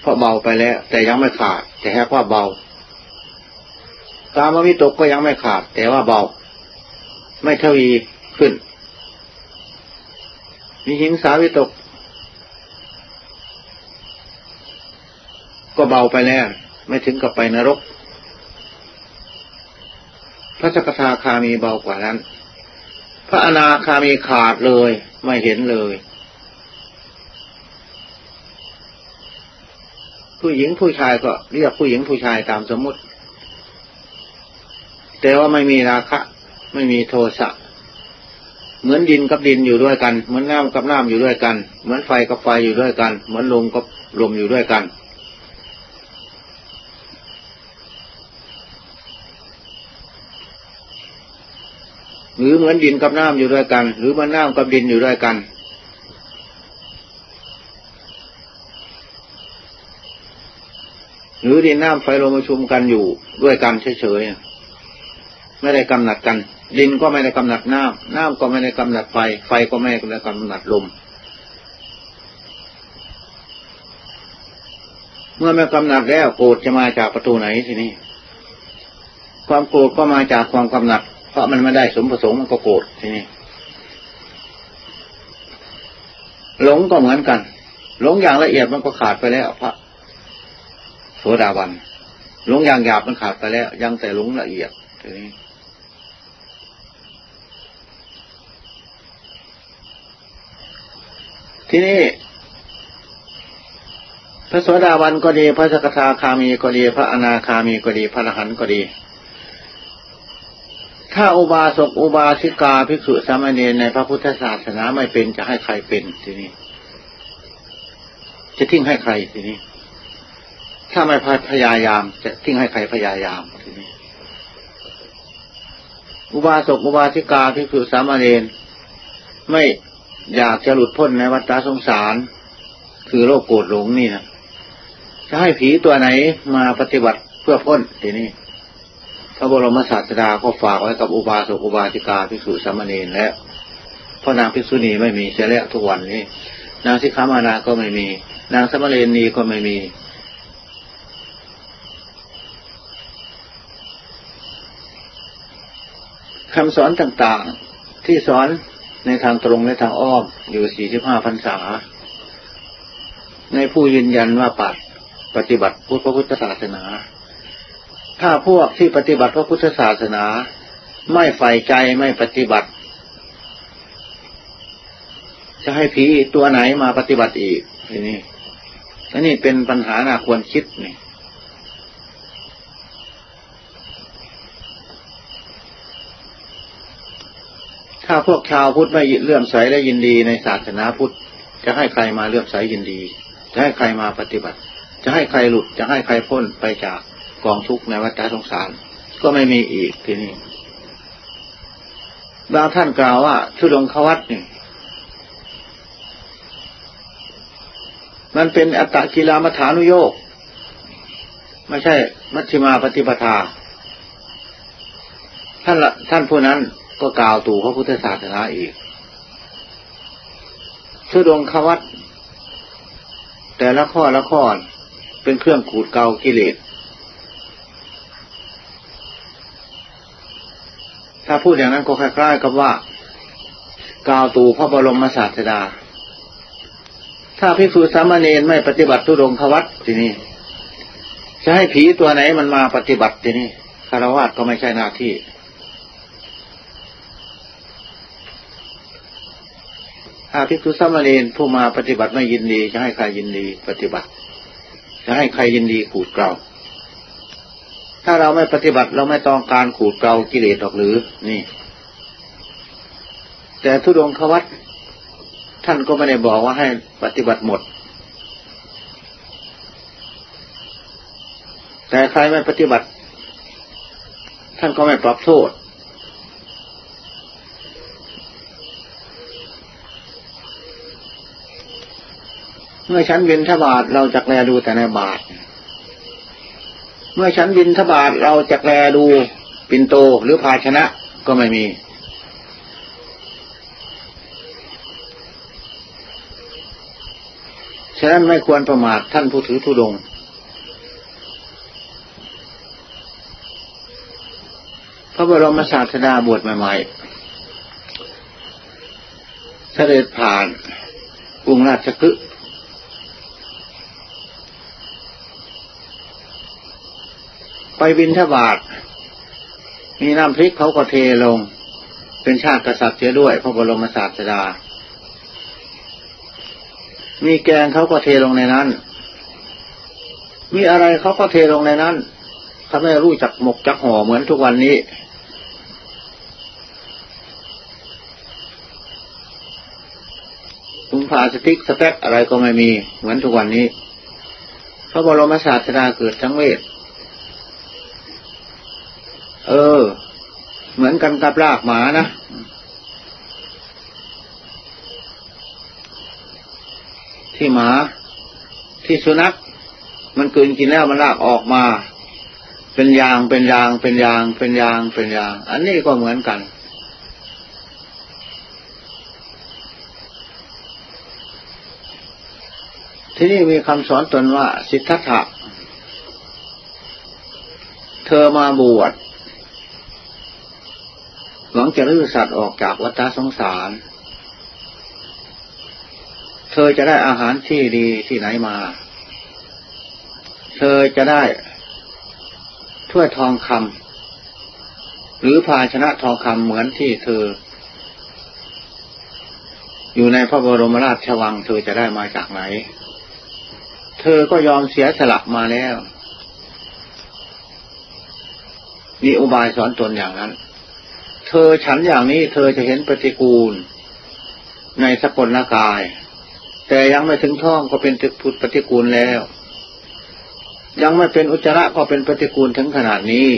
A: ราะเบาไปแล้วแต่ยังไม่ขาดแต่แค่ว่าเบากามวิตกก็ยังไม่ขาดแต่ว่าเบาไม่ทวีขึ้นมีหิงสาวิตกก็เบาไปแล้วไม่ถึงกับไปนรกพระสกทาคามีเบากว่านั้นพระอนาคามีขาดเลยไม่เห็นเลยผู้หญิงผู้ชายก็เรียกผู้หญิงผู้ชายตามสมมุติแต่ว่าไม่มีราคะไม่มีโทสะเหมือนดินกับดินอยู่ด้วยกันเหมือนน้ำกับน้ำอยู่ด้วยกันเหมือนไฟกับไฟอยู่ด้วยกันเหมือนลมกับลมอยู่ด้วยกันหรือเหมือนดินกับน้ำอยู่ด้วยกันหรือเหมือนน้ำกับดินอยู่ด้วยกันหรือดินน้ำไฟลมประชุมกันอยู่ด้วยกันเฉยๆไม่ได้กำหนัดกันดินก็ไม่ได้กำหนัดน้ำน้ำก็ไม่ได้กำหนัดไฟไฟก็ไม่ได้กำหนัดลมเมื่อไม่กำหนัดแล้วโกรธจะมาจากประตูไหนทีนี้ความโกรธก็มาจากความกำหนัดเพราะมันไม่ได้สมประสงค์มันก็โกรธทีนี้หลงก็เหมือนกันหลงอย่างละเอียดมันก็ขาดไปแล้วพระโสดาบันหลงอย่างหยาบมันขาดไปแล้วยังแต่หลงละเอียดทีนี้พระโสดาบันก็ดีพระสกทาคามีก็ดีพระอนาคามีก็ดีพระอรหันต์ก็ดีถ้าอุบาสกอุบาสิกาภิกษุสามเณรในพระพุทธศาสนาไม่เป็นจะให้ใครเป็นทีนี้จะทิ้งให้ใครทีนี้ถ้าไม่พยายามจะทิ้งให้ใครพยายามทีนี้อุบาสกอุบาสิกาภิกษุสามเณรไม่อยากจะหลุดพ้นในวัฏสงสารคือโลกโกรธหลงนี่นะจะให้ผีตัวไหนมาปฏิบัติเพื่อพ้นทีนี้พระบรมศาสดาก็ฝากไว้กับอุบาสกอุบาสิกาภิกษุสามเณรแล้วเพราะนางภิกษุณีไม่มีเสียแล้วทุกวันนี้นางสิกขามานาก็ไม่มีนางสามเณรนีก็ไม่มีคำสอนต่างๆที่สอนในทางตรงและทางอ้อมอยู่45พรรษาในผู้ยืนยันว่าปฏิบัติพระพุทธศาสนาถ้าพวกที่ปฏิบัติพระพุทธศาสนาไม่ใฝ่ใจไม่ปฏิบัติจะให้ผีตัวไหนมาปฏิบัติอีกทีนี้อันนี้เป็นปัญหาน่าควรคิดนี่ถ้าพวกชาวพุทธไม่เลื่อมใสและยินดีในศาสนาพุทธจะให้ใครมาเลื่อมใสยินดีจะให้ใครมาปฏิบัติจะให้ใครหลุดจะให้ใครพ้นไปจากกองทุกข์ในวัฏสงสารก็ไม่มีอีกทีนี้บางท่านกล่าวว่าทุดงควัตนี่มันเป็นอัตตกิลมัฏฐานุโยคไม่ใช่มัชฌิมาปฏิปทาท่านผู้นั้นก็กล่าวตู่พระพุทธศาสนาอีกทุดงควัตแต่ละข้อละข้อเป็นเครื่องขูดเกากิเลสถ้าพูดอย่างนั้นก็คล้ายๆกับว่ากล่าวตู่พระบรมศาสดาถ้าภิกษุสามเณรไม่ปฏิบัติทุดงควัตทีนี้จะให้ผีตัวไหนมันมาปฏิบัติทีนี้ฆราวาสก็ไม่ใช่หน้าที่ถ้าภิกษุสามเณรผู้มาปฏิบัติไม่ยินดีจะให้ใครยินดีปฏิบัติจะให้ใครยินดีขูดเกลาถ้าเราไม่ปฏิบัติเราไม่ต้องการขูดเกลากิเลสหรอกหรือนี่แต่ทุดงควัตท่านก็ไม่ได้บอกว่าให้ปฏิบัติหมดแต่ใครไม่ปฏิบัติท่านก็ไม่ปรับโทษเมื่อฉันบิณฑบาตเราจักแลดูแต่ในบาตรเมื่อฉันบิณฑบาตเราจักแลดูปิ่นโตหรือภาชนะก็ไม่มีฉะนั้นไม่ควรประมาทท่านผู้ถือธุดงค์พระบรมศาสดาบวชใหม่ๆเสด็จผ่านกรุงราชคฤห์ไปบิณฑบาตมีน้ำพริกเขาก็เทลงเป็นชาติกษัตริย์เสียด้วยพระบรมศาสดามีแกงเขาก็เทลงในนั้นมีอะไรเขาก็เทลงในนั้นเขาไม่รู้จักหมกจักห่อเหมือนทุกวันนี้ถุงพลาสติกสแต็กอะไรก็ไม่มีเหมือนทุกวันนี้พระบรมศาสดาเกิดสังเวชเหมือนกันกับรากหมานะที่หมาที่สุนัขมันกลืนกินแล้วมันลากออกมาเป็นยางเป็นยางเป็นยางเป็นยางเป็นยางอันนี้ก็เหมือนกันที่นี่มีคำสอนตนว่าสิทธัตถะเธอมาบวชหวังจะลื้อสัตว์ออกจากวัฏสงสารเธอจะได้อาหารที่ดีที่ไหนมาเธอจะได้ถ้วยทองคำหรือภาชนะทองคำเหมือนที่เธออยู่ในพระบรมราชวังเธอจะได้มาจากไหนเธอก็ยอมเสียสละมาแล้วมีอุบายสอนตนอย่างนั้นเธอฉันอย่างนี้เธอจะเห็นปฏิกูลในสกลกายแต่ยังไม่ถึงท้องก็เป็นปฏิกูลแล้วยังไม่เป็นอุจจาระก็เป็นปฏิกูลถึงขนาดนี้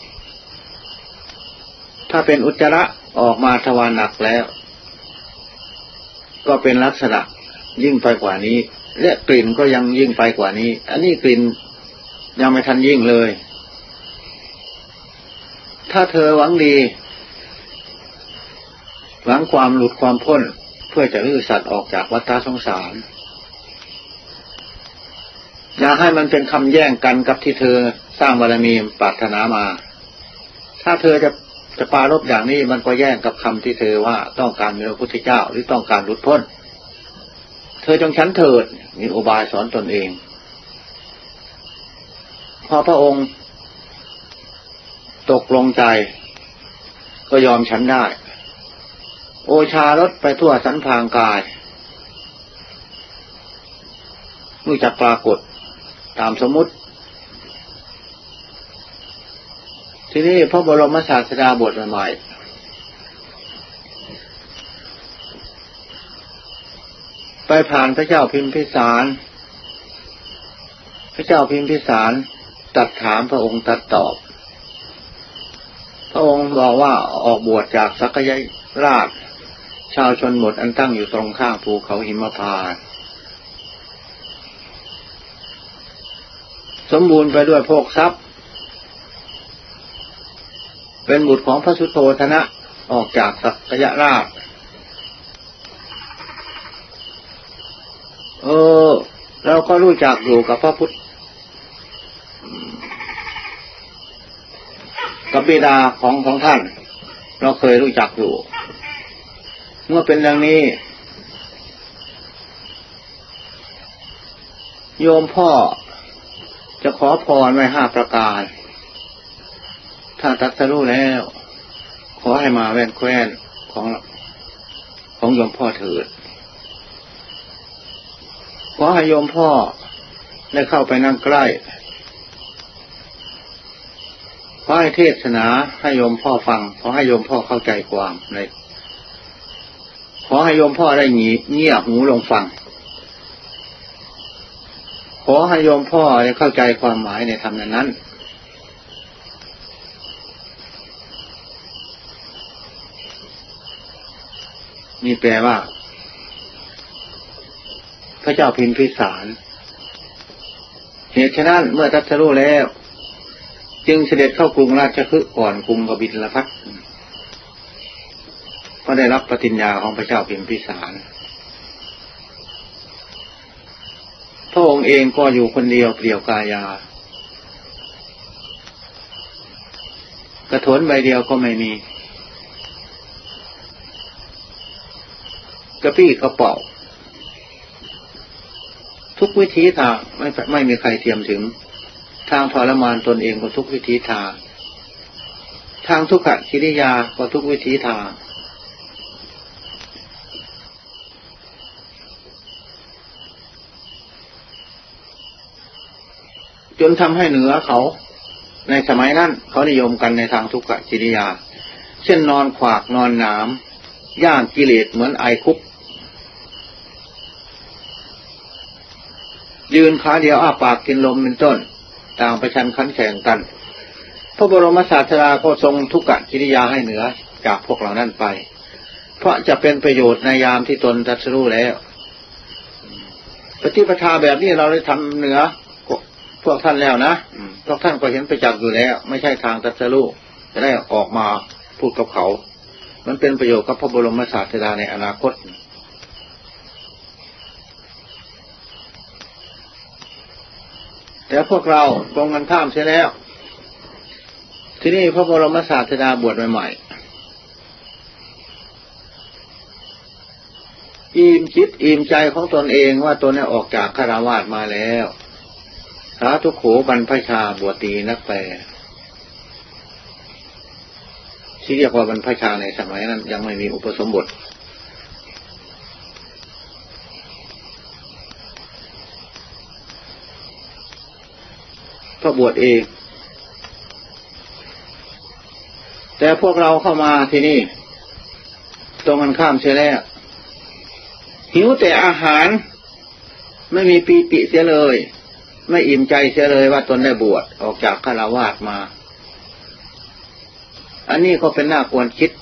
A: ถ้าเป็นอุจจาระออกมาทวารหนักแล้วก็เป็นลักษณะยิ่งไปกว่านี้และกลิ่นก็ยังยิ่งไปกว่านี้อันนี้กลิ่นยังไม่ทันยิ่งเลยถ้าเธอหวังดีหวังความหลุดความพ้นเพื่อจะลื้อสัตว์ออกจากวัฏสงสารอย่าให้มันเป็นคำแย่งกันกับที่เธอสร้างบารมีปรารถนามาถ้าเธอจะปรารภอย่างนี้มันก็แย่งกับคำที่เธอว่าต้องการมีพระพุทธเจ้าหรือต้องการหลุดพ้นเธอจงฉันเถิดมีอุบายสอนตนเองพอพระองค์ตกลงใจก็ยอมฉันได้โอชารสไปทั่วสันพางกายรู้จักปรากฏตามสมมุติทีนี้พระบรมศาสดาบวชใหม่ไปผ่านพระเจ้าพิมพิสารพระเจ้าพิมพิสารตรัสถามพระองค์ตรัสตอบพระองค์บอกว่าออกบวชจากสักยราชชาวชนบทอันตั้งอยู่ตรงข้างภูเขาหิมพานต์สมบูรณ์ไปด้วยโภคทรัพย์เป็นบุตรของพระสุโธทนะออกจากสักยราชเราก็รู้จักอยู่กับพระพุทธกับบิดาของท่านเราเคยรู้จักอยู่เมื่อเป็นอย่างนี้โยมพ่อจะขอพรไว้5 ประการถ้าตรัสรู้แล้วขอให้มาแว่นแคว้นของโยมพ่อเถิดขอให้โยมพ่อได้เข้าไปนั่งใกล้ขอให้เทศนาให้โยมพ่อฟังขอให้โยมพ่อเข้าใจความในขอให้โยมพ่อได้เงี่ยหูลงฟังขอให้โยมพ่อได้เข้าใจความหมายในธรรมนั้นนี่แปลว่าพระเจ้าพิมพิสารเหตุฉะนั้นเมื่อตรัสรู้แล้วจึงเสด็จเข้ากรุงราชคฤห์ก่อนกรุงกบิลพัสดุก็ได้รับปฏิญญาของพระเจ้าพิมพิสารพระองค์เองก็อยู่คนเดียวเปลี่ยวกายากระโถนใบเดียวก็ไม่มีกระปี้กระเป๋าทุกวิธีทางไม่มีใครเทียมถึงทางทรมานตนเองก็ทุกวิธีทางทางทุกขกิริยาก็ทุกวิธีทางจนทำให้เหนือเขาในสมัยนั้นเขานิยมกันในทางทุกขกิริยาเช่นนอนขวากนอนหนามย่างกิเลสเหมือนไอคุกยืนขาเดียวอ้าปากกินลมเป็นต้นต่างประชันขันแข่งกันพระบรมศาสดาก็ทรงทุกขกิริยาให้เหนือจากพวกเหล่านั้นไปเพราะจะเป็นประโยชน์ในยามที่ตนตรัสรู้แล้วปฏิปทาแบบนี้เราได้ทำเหนือพวกท่านแล้วนะพวกท่านก็เห็นไปจักอยู่แล้วไม่ใช่ทางตรัสรู้จะได้ออกมาพูดกับเขามันเป็นประโยชน์กับพระบรมศาสดาในอนาคตแต่พวกเราตรงกันข้ามเสียแล้วที่นี่พระบรมศาสดาบวชใหม่ๆอิ่มจิตอิ่มใจของตนเองว่าตนได้ออกจากฆราวาสมาแล้วสาธุโขบรรพชาบวชตีนักแปลที่เรียกว่าบรรพชาในสมัยนั้นยังไม่มีอุปสมบทก็บวชเองแต่พวกเราเข้ามาที่นี่ตรงกันข้ามเสียแล้วหิวแต่อาหารไม่มีปีติเสียเลยไม่อิ่มใจเสียเลยว่าตนได้บวชออกจากฆราวาสมาอันนี้ก็เป็นน่าควรคิด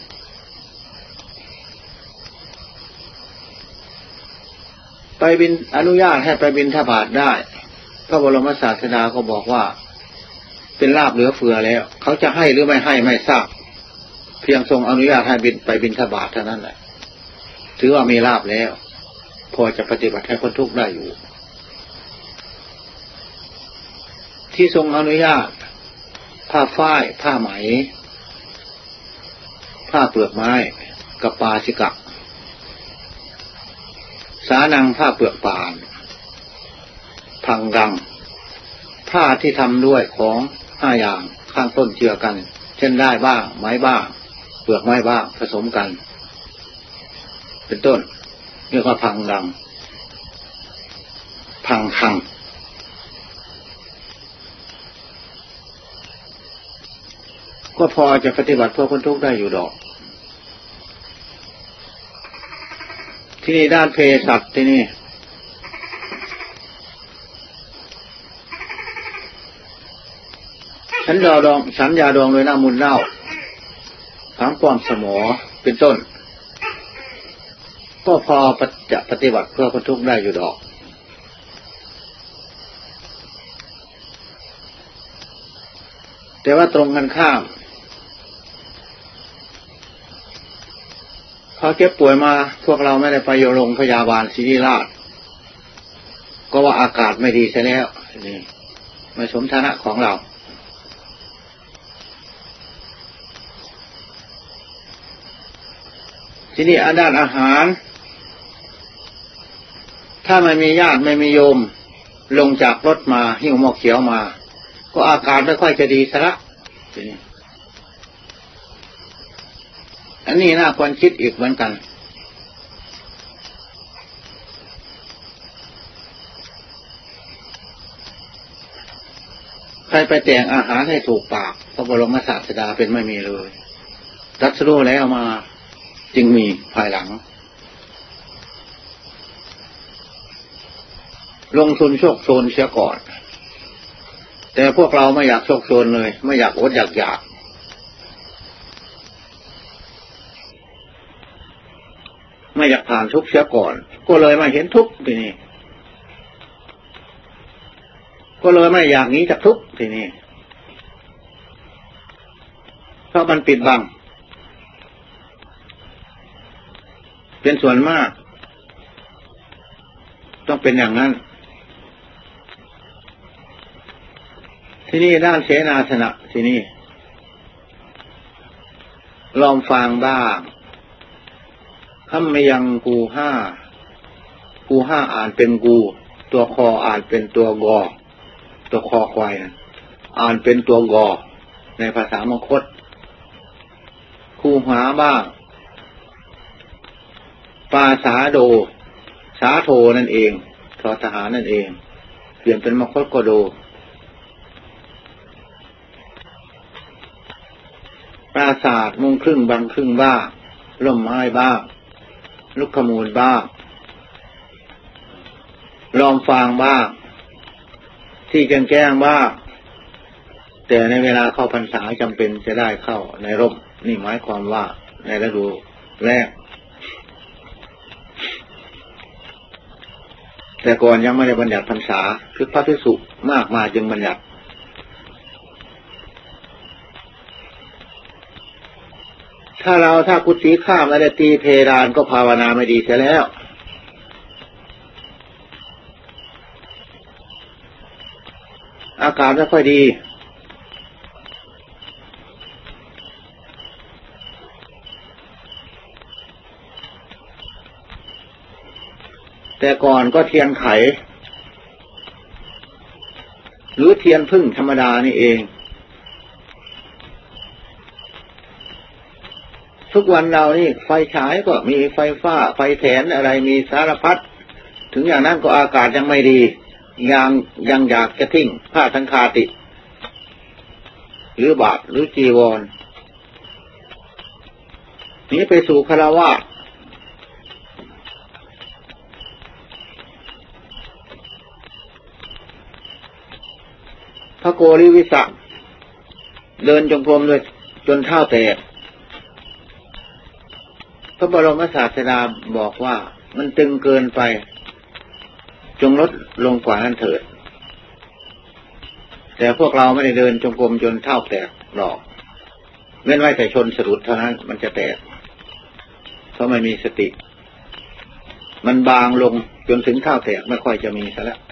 A: ไปบิณฑอนุญาตให้ไปบิณฑบาตได้พระบรมศาสดาก็บอกว่าเป็นลาภเหลือเฟือแล้วเขาจะให้หรือไม่ให้ไม่ทราบเพียงทรงอนุญาตให้ไปบิณฑบาตเท่านั้นแหละถือว่ามีลาภแล้วพอจะปฏิบัติให้พ้นทุกข์ได้อยู่ที่ทรงอนุญาตผ้าฝ้ายผ้าไหมผ้าเปลือกไม้กปาสิกะสานังผ้าเปลือกป่านพังรังผ้าที่ทำด้วยของ5อย่างข้างต้นเจือกันเช่นได้บ้างไม้บ้างเปลือกไม้บ้างผสมกันเป็นต้นเรียกว่าพังรังพังคังก็พอจะปฏิบัติเพื่อพ้นทุกข์ได้อยู่ดอกที่นี่ด้านเภสัชที่นี่ฉันยาดองโดยน้ำมูลเน่าทั้งความสมอเป็นต้นก็พอจะปฏิบัติเพื่อพ้นทุกข์ได้อยู่ดอกแต่ว่าตรงกันข้ามพอเก็บป่วยมาพวกเราไม่ได้ไปโรงพยาบาลศิริราชก็ว่าอากาศไม่ดีซะแล้วนี่ไม่สมฐานะของเราที่นี่ด้านอาหารถ้าไม่มีญาติไม่มีโยมลงจากรถมาหิ้วหม้อเขียวมาก็อากาศไม่ค่อยจะดีซะละทีนี้อันนี้น่าควรคิดอีกเหมือนกันใครไปแต่งอาหารให้ถูกปากพระบรมศาสดาเป็นไม่มีเลยตรัสรู้แล้วมาจึงมีภายหลังลงทุนโชคโชนเสียก่อนแต่พวกเราไม่อยากโชคโชนเลยไม่อยากอดอยากไม่อยากผ่านทุกข์เสียก่อนก็เลยไม่เห็นทุกข์ทีนี้ก็เลยไม่อยากหนีจากทุกข์ทีนี้เพราะมันปิดบังเป็นส่วนมากต้องเป็นอย่างนั้นที่นี่ด้านเสนาสนะที่นี่ลองฟังบ้างคำไม่ยังกูห้าอ่านเป็นกูตัวคออ่านเป็นตัวกอตัวคอควายนะอ่านเป็นตัวกอในภาษามคธคูหาบ้างปาสาโดสาโทนั่นเองทอทหารนั่นเองเปลี่ยนเป็นมคธก็โดปราสาทมุงครึ่งบางครึ่งบ้างร่มไม้บ้างลูกขมูลบ้างลองฟางบ้างที่แก้งบ้างแต่ในเวลาเข้าพรรษาจำเป็นจะได้เข้าในร่มนี่หมายความว่าในฤดูแรกแต่ก่อนยังไม่ได้บัญญัติพรรษาคือพระภิกษุมากมาจึงบัญญัติถ้ากุฏิข้ามไม่ได้ตีเพดานก็ภาวนาไม่ดีเสียแล้วอากาศไม่ค่อยดีแต่ก่อนก็เทียนไขหรือเทียนพึ่งธรรมดานี่เองทุกวันเรานี่ไฟฉายก็มีไฟฟ้าไฟแถนอะไรมีสารพัดถึงอย่างนั้นก็อากาศยังไม่ดียังอยากจะทิ้งผ้าสังฆาติหรือบาตรหรือจีวรนี้ไปสู่ฆราวาสพระโกริวิสะเดินจงกรมเลยจนเท้าแตกพระบรมศาสดาบอกว่ามันตึงเกินไปจงลดลงกว่านั้นเถิดแต่พวกเราไม่ได้เดินจงกรมจนเท้าแตกหรอกเว้นไว้แต่ชนสะดุดเท่านั้นมันจะแตกเพราะไม่มีสติมันบางลงจนถึงเท้าแตกไม่ค่อยจะมีซะแล้ว